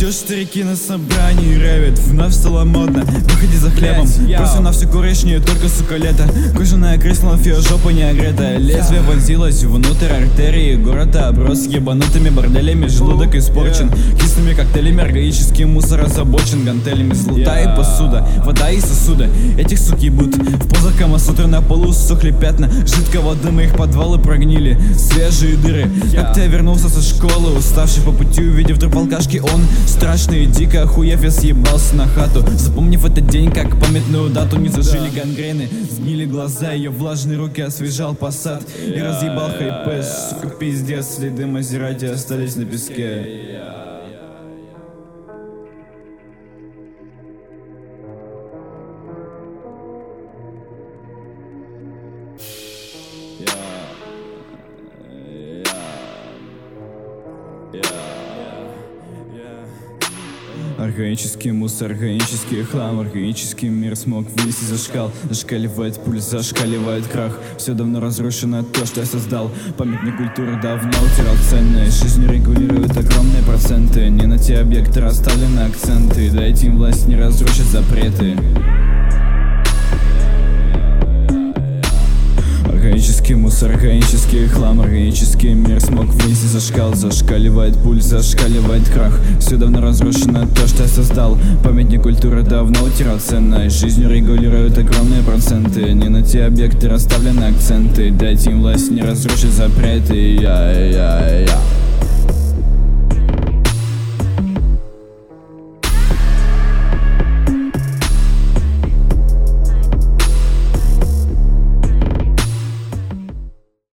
Идут старики на собрании, рэвит, вновь стало модно. Выходи за хлебом, просто на всю коричневую, только сука лето. Кожаное кресло, фио, жопа не огрета. Лезвие вонзилось внутрь артерии города, оброс ебанутыми борделями, желудок испорчен кислыми коктейлями, органический мусор озабочен гантелями. Золотая посуда, вода и сосуды, этих сук ебут. В позах Камасутры на полу сохли пятна жидкого дыма, их подвалы прогнили, свежие дыры. Как-то я вернулся со школы, уставший по пути, увидев труп алкашки. Он страшный и дико охуев, я съебался на хату, запомнив этот день как памятную дату. Не зажили гангрены, сгнили глаза, ее влажные руки освежал посад и разъебал хайпэс. Сука, пиздец, следы Мазерати остались на песке. Органический мусор, органический хлам, органический мир смог вынести за шкал. Зашкаливает пульс, зашкаливает крах. Все давно разрушено, то, что я создал. Памятник культуры давно утерял ценность. Жизнь регулирует огромные проценты. Не на те объекты расставлены акценты. Дайте им власть, не разрушить запреты. Органический мусор, органический хлам, органический мир смог вынести за шкал. Зашкаливает пульс, зашкаливает крах. Все давно разрушено, то, что я создал. Памятник культуры давно утерял ценность. Жизнь регулирует огромные проценты. Не на те объекты расставлены акценты. Дайте им власть, не разрушить запреты.